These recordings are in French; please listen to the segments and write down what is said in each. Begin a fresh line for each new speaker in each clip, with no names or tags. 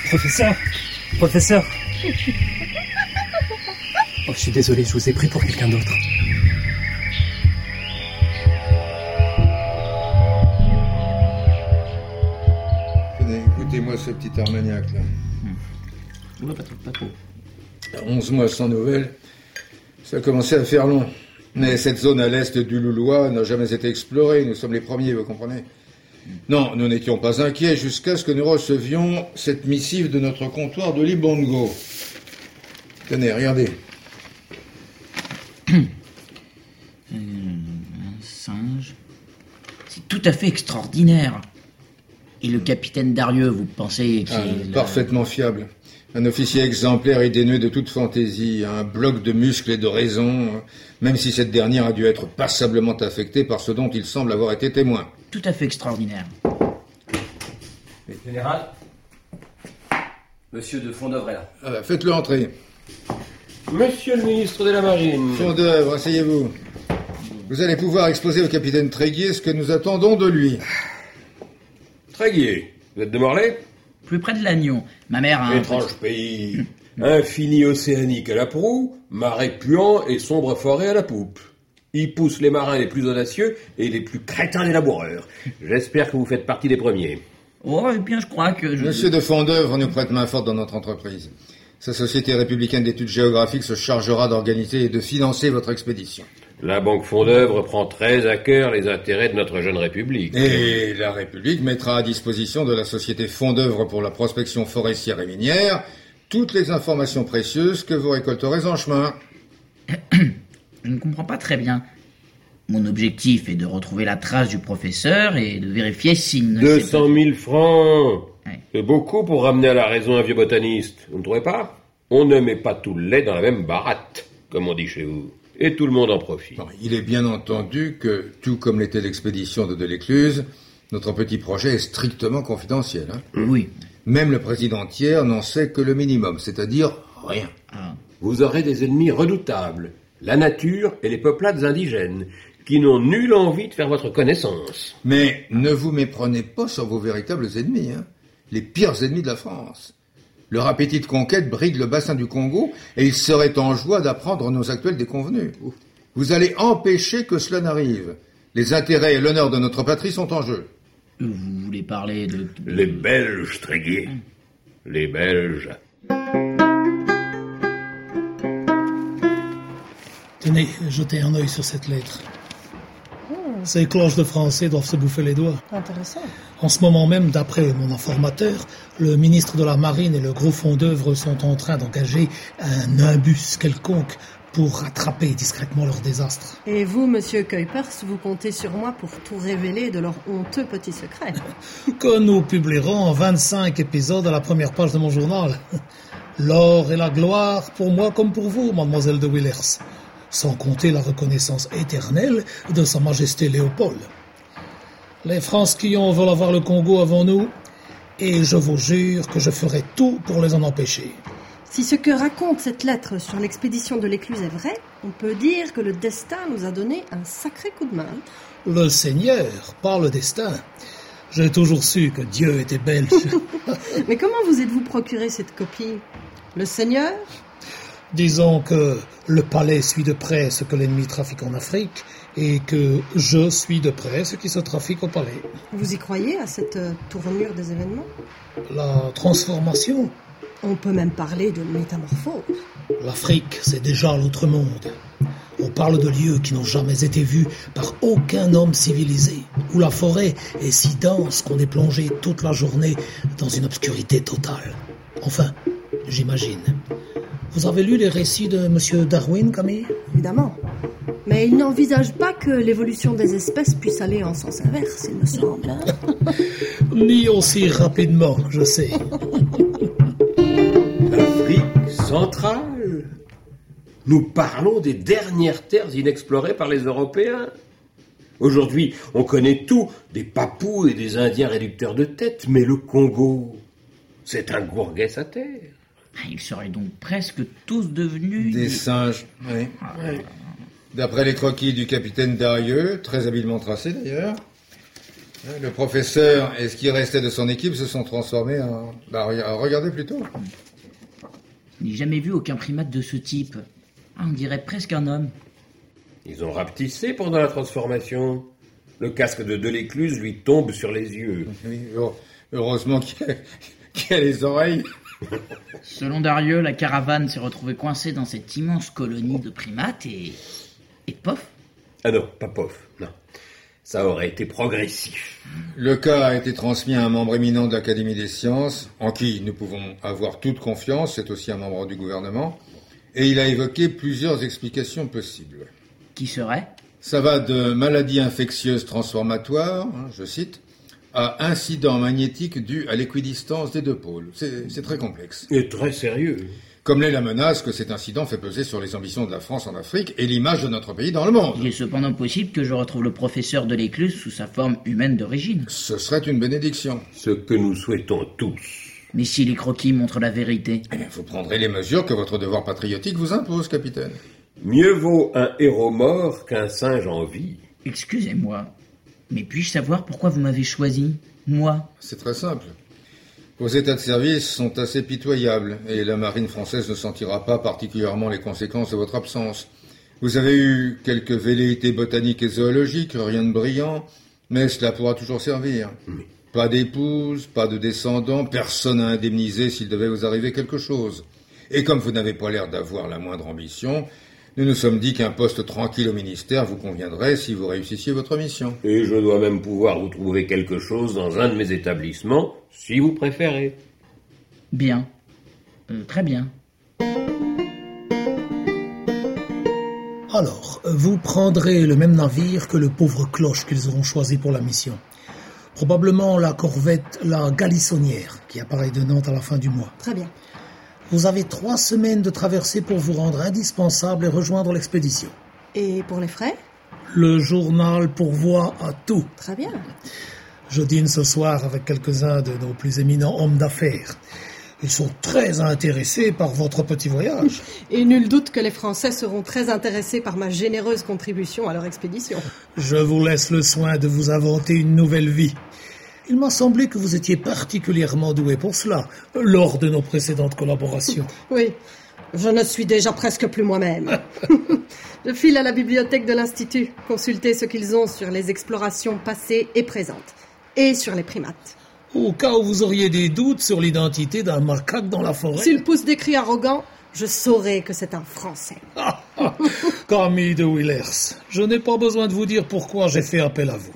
Professeur. Oh, je suis désolé, je vous ai pris pour quelqu'un d'autre.
Tenez, écoutez-moi ce petit Armagnac, là.
Ouais, pas trop.
11 mois sans nouvelles, ça a commencé à faire long. Mais cette zone à l'est du Loulois n'a jamais été explorée. Nous sommes les premiers, vous comprenez? Non, nous n'étions pas inquiets jusqu'à ce que nous recevions cette missive de notre comptoir de Libongo. Tenez, regardez.
Un singe. C'est tout à fait extraordinaire. Et le capitaine Darieux, vous pensez qu'il
Parfaitement fiable. Un officier exemplaire et dénué de toute fantaisie, un bloc de muscles et de raison, même si cette dernière a dû être passablement affectée par ce dont il semble avoir été témoin.
Tout à fait extraordinaire.
Général, Monsieur de Fondœuvre est là.
Faites-le entrer.
Monsieur le ministre de la Marine.
Fondœuvre, asseyez-vous. Vous allez pouvoir exposer au capitaine Tréguier ce que nous attendons de lui.
Tréguier, vous êtes de Morlaix?
Plus près de Lannion. Ma mère a un...
Étrange pays. Infini océanique à la proue, marais puants et sombre forêt à la poupe. Il pousse les marins les plus audacieux et les plus crétins des laboureurs. J'espère que vous faites partie des premiers.
Oh, eh bien, je crois que...
Monsieur de Fondœuvre nous prête main forte dans notre entreprise. Sa Société républicaine d'études géographiques se chargera d'organiser et de financer votre expédition.
La Banque Fondœuvre prend très à cœur les intérêts de notre jeune République.
Et la République mettra à disposition de la Société Fondœuvre pour la prospection forestière et minière toutes les informations précieuses que vous récolterez en chemin.
Je ne comprends pas très bien. Mon objectif est de retrouver la trace du professeur et de vérifier s'il ne...
200 000 francs.
Ouais.
C'est beaucoup pour ramener à la raison un vieux botaniste. Vous ne trouvez pas? On ne met pas tout le lait dans la même baratte, comme on dit chez vous. Et tout le monde en profite.
Bon, il est bien entendu que, tout comme l'était l'expédition de Delescluze, notre petit projet est strictement confidentiel.
Oui.
Même le président Thiers n'en sait que le minimum, c'est-à-dire rien.
Vous aurez des ennemis redoutables, la nature et les peuplades indigènes, qui n'ont nulle envie de faire votre connaissance.
Mais ne vous méprenez pas sur vos véritables ennemis, les pires ennemis de la France. Leur appétit de conquête brigue le bassin du Congo et ils seraient en joie d'apprendre nos actuelles déconvenues. Vous allez empêcher que cela n'arrive. Les intérêts et l'honneur de notre patrie sont en jeu.
Vous voulez parler de...
Les Belges, Tréguier. Les Belges.
Tenez, jetez un œil sur cette lettre. Ces cloches de français doivent se bouffer les doigts.
Intéressant.
En ce moment même, d'après mon informateur, le ministre de la Marine et le gros Fondœuvre sont en train d'engager un nimbus quelconque pour rattraper discrètement leur désastre.
Et vous, monsieur Kuipers, vous comptez sur moi pour tout révéler de leur honteux petit secret.
Que nous publierons en 25 épisodes à la première page de mon journal. L'or et la gloire, pour moi comme pour vous, mademoiselle de Villers. Sans compter la reconnaissance éternelle de Sa Majesté Léopold. Les Francs-Quillons veulent avoir le Congo avant nous, et je vous jure que je ferai tout pour les en empêcher.
Si ce que raconte cette lettre sur l'expédition de l'Écluse est vrai, on peut dire que le destin nous a donné un sacré coup de main.
Le Seigneur, pas le destin. J'ai toujours su que Dieu était belge.
Mais comment vous êtes-vous procuré cette copie? Le Seigneur?
Disons que le palais suit de près ce que l'ennemi trafique en Afrique et que je suis de près ce qui se trafique au palais.
Vous y croyez à cette tournure des événements?
La transformation?
On peut même parler de métamorphose.
L'Afrique, c'est déjà l'autre monde. On parle de lieux qui n'ont jamais été vus par aucun homme civilisé, où la forêt est si dense qu'on est plongé toute la journée dans une obscurité totale. Enfin, j'imagine. Vous avez lu les récits de M. Darwin, Camille?
Évidemment. Mais il n'envisage pas que l'évolution des espèces puisse aller en sens inverse, il me semble.
Ni aussi rapidement, je sais.
L'Afrique centrale. Nous parlons des dernières terres inexplorées par les Européens. Aujourd'hui, on connaît tout, des Papous et des Indiens réducteurs de tête, mais le Congo, c'est un gourguet à terre.
Ils seraient donc presque tous devenus...
Des singes, oui. D'après les croquis du capitaine Darieux, très habilement tracés d'ailleurs, Le professeur et ce qui restait de son équipe se sont transformés en... regardez plutôt.
Je n'ai jamais vu aucun primate de ce type. On dirait presque un homme.
Ils ont rapetissé pendant la transformation. Le casque de Delécluze lui tombe sur les yeux.
Oui, heureusement qu'il y a les oreilles.
Selon Darieux, la caravane s'est retrouvée coincée dans cette immense colonie de primates et pof.
Ah non, pas pof, non. Ça aurait été progressif.
Le cas a été transmis à un membre éminent de l'Académie des sciences, en qui nous pouvons avoir toute confiance, c'est aussi un membre du gouvernement, et il a évoqué plusieurs explications possibles.
Qui serait ?
Ça va de maladies infectieuses transformatoires, je cite, à incidents magnétiques dus à l'équidistance des deux pôles. C'est très complexe.
Et très sérieux.
Comme l'est la menace que cet incident fait peser sur les ambitions de la France en Afrique et l'image de notre pays dans le monde.
Il est cependant possible que je retrouve le professeur Delécluze sous sa forme humaine d'origine.
Ce serait une bénédiction.
Ce que nous souhaitons tous.
Mais si les croquis montrent la vérité ?
Eh bien, vous prendrez les mesures que votre devoir patriotique vous impose, capitaine.
Mieux vaut un héros mort qu'un singe en vie.
Excusez-moi, mais puis-je savoir pourquoi vous m'avez choisi, moi ?
C'est très simple. Vos états de service sont assez pitoyables, et la marine française ne sentira pas particulièrement les conséquences de votre absence. Vous avez eu quelques velléités botaniques et zoologiques, rien de brillant, mais cela pourra toujours servir. Pas d'épouse, pas de descendants, personne à indemniser s'il devait vous arriver quelque chose. Et comme vous n'avez pas l'air d'avoir la moindre ambition, nous nous sommes dit qu'un poste tranquille au ministère vous conviendrait si vous réussissiez votre mission.
Et je dois même pouvoir vous trouver quelque chose dans un de mes établissements, si vous préférez.
Bien. Très bien.
Alors, vous prendrez le même navire que le pauvre cloche qu'ils auront choisi pour la mission. Probablement la corvette La Galissonnière, qui apparaît de Nantes à la fin du mois.
Très bien.
Vous avez 3 semaines de traversée pour vous rendre indispensable et rejoindre l'expédition.
Et pour les frais ?
Le journal pourvoit à tout.
Très bien.
Je dîne ce soir avec quelques-uns de nos plus éminents hommes d'affaires. Ils sont très intéressés par votre petit voyage.
Et nul doute que les Français seront très intéressés par ma généreuse contribution à leur expédition.
Je vous laisse le soin de vous inventer une nouvelle vie. Il m'a semblé que vous étiez particulièrement doué pour cela, lors de nos précédentes collaborations.
Oui, je ne suis déjà presque plus moi-même. Je file à la bibliothèque de l'Institut, consulter ce qu'ils ont sur les explorations passées et présentes, et sur les primates.
Au cas où vous auriez des doutes sur l'identité d'un macaque dans la forêt...
S'il pousse des cris arrogants, je saurai que c'est un Français.
Camille de Willers, je n'ai pas besoin de vous dire pourquoi j'ai fait appel à vous.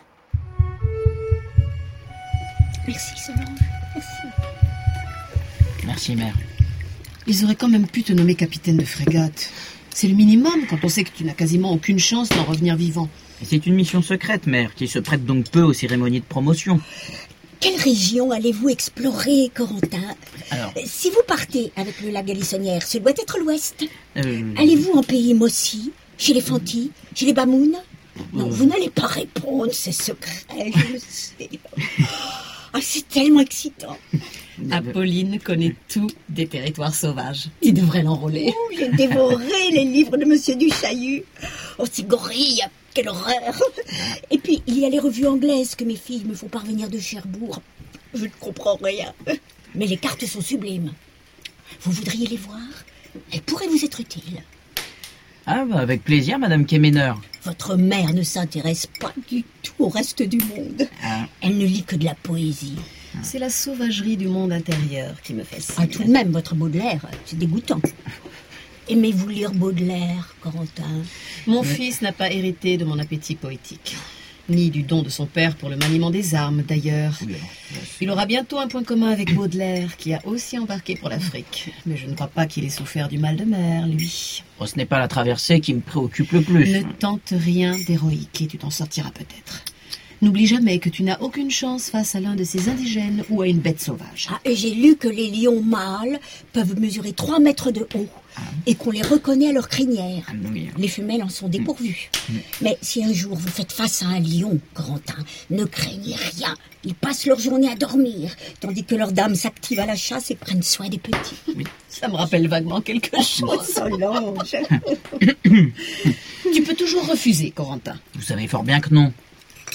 Merci, Solange. Merci.
Merci, mère.
Ils auraient quand même pu te nommer capitaine de frégate. C'est le minimum quand on sait que tu n'as quasiment aucune chance d'en revenir vivant.
C'est une mission secrète, mère, qui se prête donc peu aux cérémonies de promotion.
Quelle région allez-vous explorer, Corentin ?
Alors,
Si vous partez avec le lac Galissonnière, ce doit être l'ouest. Allez-vous en pays Mossi, chez les Fanti, chez les Bamounes ? Non, vous n'allez pas répondre, c'est secret, je le sais. Ah, c'est tellement excitant.
Apolline connaît tout des territoires sauvages. Tu devrais l'enrôler.
Oh, j'ai dévoré les livres de Monsieur Duchaillu. Oh, ces gorilles, quelle horreur. Et puis, il y a les revues anglaises que mes filles me font parvenir de Cherbourg. Je ne comprends rien. Mais les cartes sont sublimes. Vous voudriez les voir ? Elles pourraient vous être utiles.
Ah, bah, avec plaisir, Madame Kemener.
Votre mère ne s'intéresse pas du tout au reste du monde. Elle ne lit que de la poésie.
C'est la sauvagerie du monde intérieur qui me fascine.
Ah, tout de même, votre Baudelaire, c'est dégoûtant. Aimez-vous lire Baudelaire, Corentin ?
Mon fils n'a pas hérité de mon appétit poétique, ni du don de son père pour le maniement des armes, d'ailleurs. Il aura bientôt un point commun avec Baudelaire, qui a aussi embarqué pour l'Afrique. Mais je ne crois pas qu'il ait souffert du mal de mer, lui.
Oh, ce n'est pas la traversée qui me préoccupe le plus.
Ne tente rien d'héroïque et tu t'en sortiras peut-être. N'oublie jamais que tu n'as aucune chance face à l'un de ces indigènes ou à une bête sauvage.
Ah, et j'ai lu que les lions mâles peuvent mesurer 3 mètres de haut et qu'on les reconnaît à leur crinière. Les femelles en sont dépourvues. Mais si un jour vous faites face à un lion, Corentin, ne craignez rien. Ils passent leur journée à dormir, tandis que leurs dames s'activent à la chasse et prennent soin des petits.
Ça me rappelle vaguement quelque chose.
Solange.
Tu peux toujours refuser, Corentin.
Vous savez fort bien que non.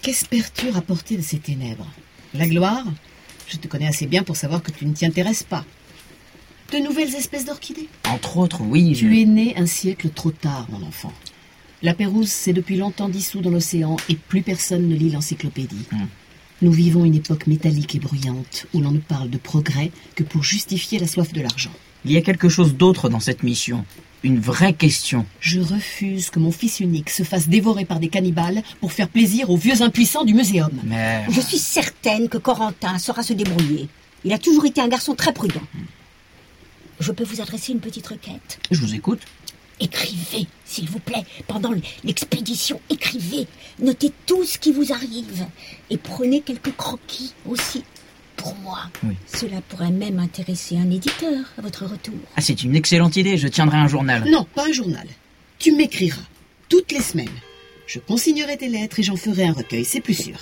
Qu'espères-tu rapporter de ces ténèbres? La gloire? Je te connais assez bien pour savoir que tu ne t'y intéresses pas. De nouvelles espèces d'orchidées?
Entre autres, oui.
Tu es né un siècle trop tard, mon enfant. La Pérouse s'est depuis longtemps dissous dans l'océan et plus personne ne lit l'encyclopédie. Nous vivons une époque métallique et bruyante où l'on ne parle de progrès que pour justifier la soif de l'argent.
Il y a quelque chose d'autre dans cette mission. Une vraie question.
Je refuse que mon fils unique se fasse dévorer par des cannibales pour faire plaisir aux vieux impuissants du muséum.
Mais...
Je suis certaine que Corentin saura se débrouiller. Il a toujours été un garçon très prudent. Je peux vous adresser une petite requête?
Je vous écoute.
Écrivez, s'il vous plaît, pendant l'expédition, écrivez. Notez tout ce qui vous arrive. Et prenez quelques croquis aussi, pour moi.
Oui.
Cela pourrait même intéresser un éditeur à votre retour.
Ah, c'est une excellente idée, je tiendrai un journal.
Non, pas un journal. Tu m'écriras, toutes les semaines. Je consignerai tes lettres et j'en ferai un recueil, c'est plus sûr.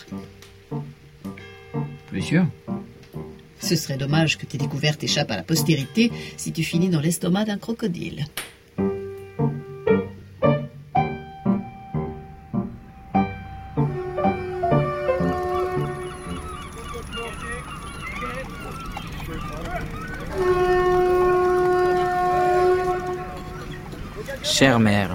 Plus sûr?
Ce serait dommage que tes découvertes échappent à la postérité si tu finis dans l'estomac d'un crocodile.
Chère mère,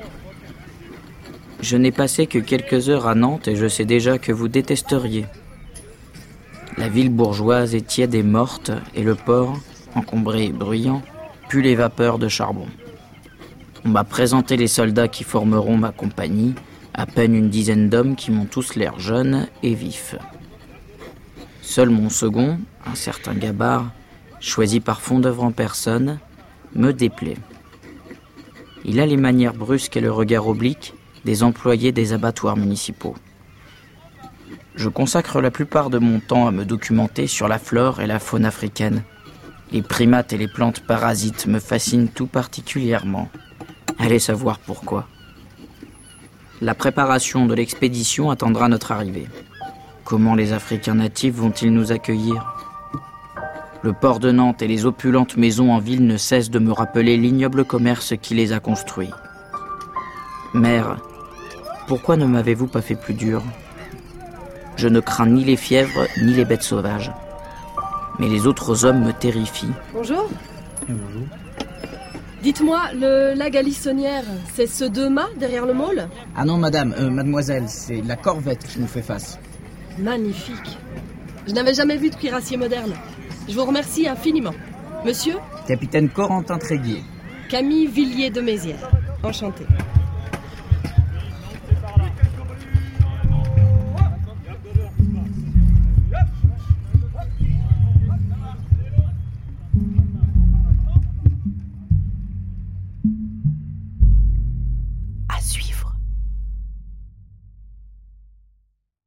je n'ai passé que quelques heures à Nantes et je sais déjà que vous détesteriez. La ville bourgeoise est tiède et morte et le port, encombré et bruyant, pue les vapeurs de charbon. On m'a présenté les soldats qui formeront ma compagnie, à peine une dizaine d'hommes qui m'ont tous l'air jeunes et vifs. Seul mon second, un certain Gabard, choisi par fond d'œuvre en personne, me déplaît. Il a les manières brusques et le regard oblique des employés des abattoirs municipaux. Je consacre la plupart de mon temps à me documenter sur la flore et la faune africaine. Les primates et les plantes parasites me fascinent tout particulièrement. Allez savoir pourquoi. La préparation de l'expédition attendra notre arrivée. Comment les Africains natifs vont-ils nous accueillir ? Le port de Nantes et les opulentes maisons en ville ne cessent de me rappeler l'ignoble commerce qui les a construits. Mère, pourquoi ne m'avez-vous pas fait plus dur ? Je ne crains ni les fièvres ni les bêtes sauvages. Mais les autres hommes me terrifient.
Bonjour.
Bonjour.
Dites-moi, le lac Alissonnière, c'est ce 2 mâts derrière le môle?
Ah non, madame, mademoiselle, c'est la corvette qui nous fait face.
Magnifique. Je n'avais jamais vu de cuirassier moderne. Je vous remercie infiniment. Monsieur?
Capitaine Corentin Tréguier.
Camille Villiers de Mézières. Enchanté.